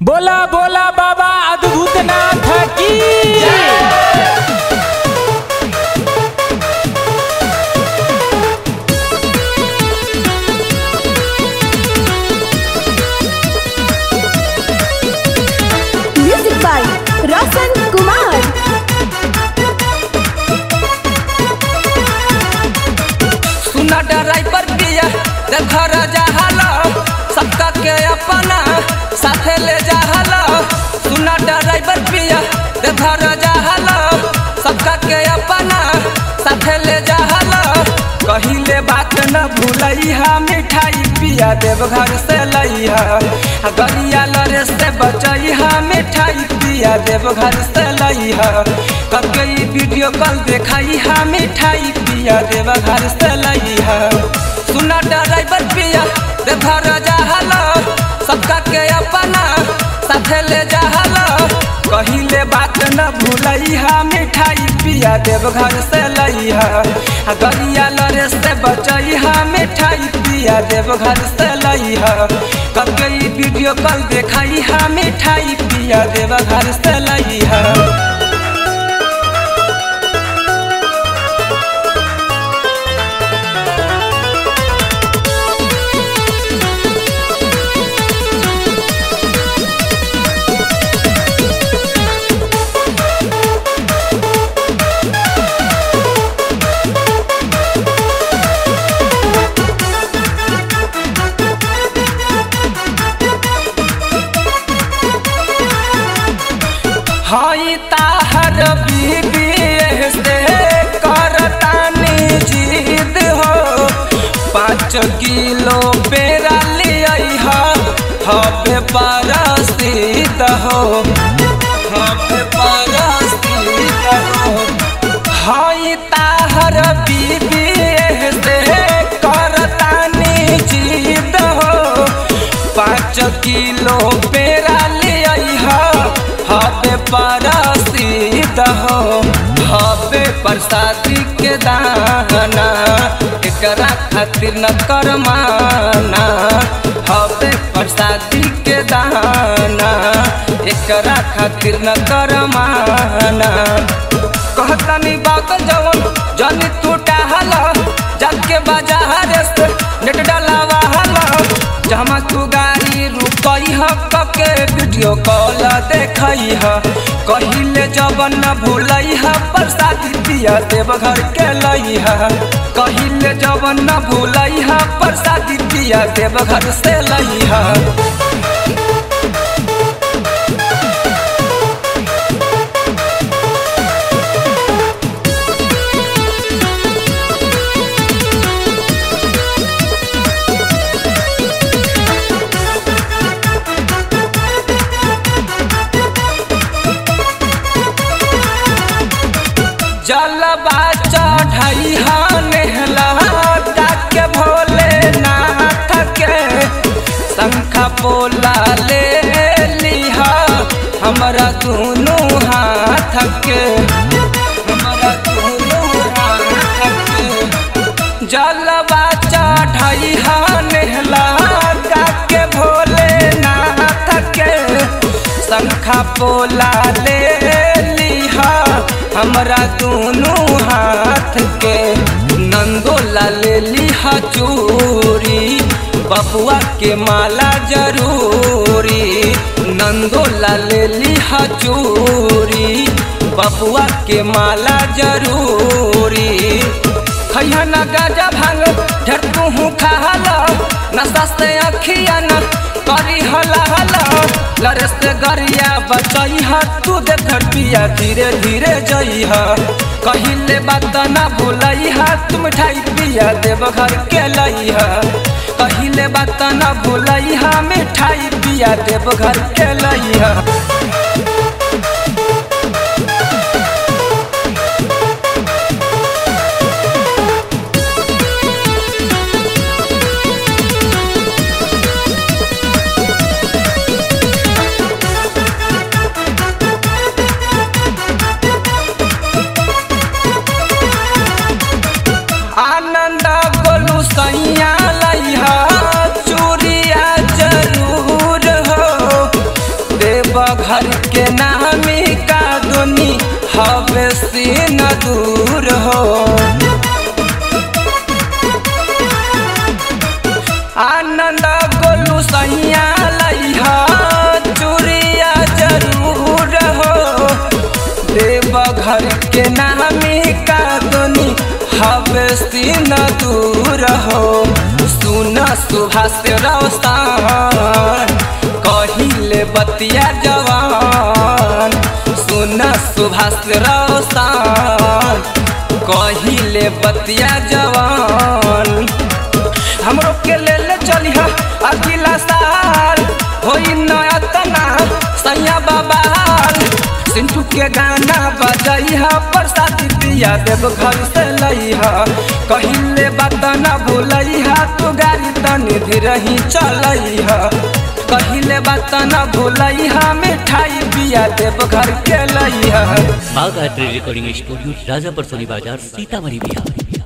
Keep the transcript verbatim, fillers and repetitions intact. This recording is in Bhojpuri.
बोला बोला बाबा अद्भुतनाथ की म्यूजिक बाय रोशन कुमार। सुना ड्राइवर पिया देखो राजा हलो सबका के अपना साथे ले जा हलो। सुना ड्राइवर पिया देखो राजा हलो सबका के अपना साथे ले जा हलो। कहिले बात न भूलैहा मिठाई पिया देव घर से लैहा गरिया लरे से बचैहा मिठाई पिया देव घर से लैहा। करके वीडियो कॉल देखैहा मिठाई पिया देव घर से लैहा। सुना ड्राइवर पिया देखो राजा हलो सबका के अपना साथे ले जा हलो। कहिले बात न भूलैहा मिठाई पिया देव घर से लैहा गरिया लरे से बचैहा मिठाई पिया देव घर से लैहा। करके वीडियो कॉल देखैहा मिठाई पिया देव घर से लैहा। हई ताहर बीबी से करतानी जिद हो पाँच किलो पेरा लिया हबे परसिद हो हबे परसिद हो। हई ताहर बीबी से करतानी जिद हो पाँच किलो पेरा लिया हबे परसिद हो हबे प्रसादी के दाना एकरा खातिर न करमाना। हबे प्रसादी के दाना एकरा खातिर न करमाना। कहतनी बात जवन जनी टूटा हला जाके बाजार से नेट डलावा हला जमा तू गाड़ी रुकई ह के वीडियो कॉल देखई ह। कहिले जवन न भूलई ह प्रसादी पिया देव घर के लई ह। कहिले जवन न भूलई ह प्रसादी पिया देव घर से लई ह। जलवा चढ़ई नेहला के भोलेनाथ के शंखा पोला ले लिहा हमरा दोनों हाथ के हमरा दोनों हाथ के। जलवा चढ़ई नेहला के भोलेनाथ के शंखा पोला ले लिहा हमरा दोनों हाथ के। नंदोला ले लिहा चूरी बबुआ के माला जरूरी। नंदोला ले लिहा चूरी बबुआ के माला जरूरी। खैहा न गाजा भांग ढेर तू खाला नशा से अखिया न करी हला हला लरे से गरिया बचैहा तू देख पिया धीरे धीरे जइहा। कहिले बात न भूलैहा तू मिठाई पिया देव घर के लइहा। कहिले बात न भूलैहा मिठाई पिया देव घर के लइहा। आनंद गोलू सैया लइहा चूड़िया जरूर हो देवघर के नामी का दुनी हवे सीन दूर हो। आनंद गोलू सैया लइहा चूड़िया जरूर हो। देवघर के नामी का दुनी हवे सीन दूर हो। सुन सुभाष रोशन कहिले बतिया जवान। सुन सुभाष रोशन कहिले बतिया जवान। हमरो के ले ले चलिहा अगला साल होई नया तना सैया बाबाल। सिंटू के गाना बजैहा प्रसाद दिया देव घर से लइहा। कहिले बात न भूलैहा तू गाड़ी तनी धीरही चलैहा। कहिले बात न भूलैहा मिठाई पिया देव घर के लइहा। बाघ आर्ट रिकॉर्डिंग स्टूडियो राजापुर सोनी बाजार सीतामढ़ी बिहार।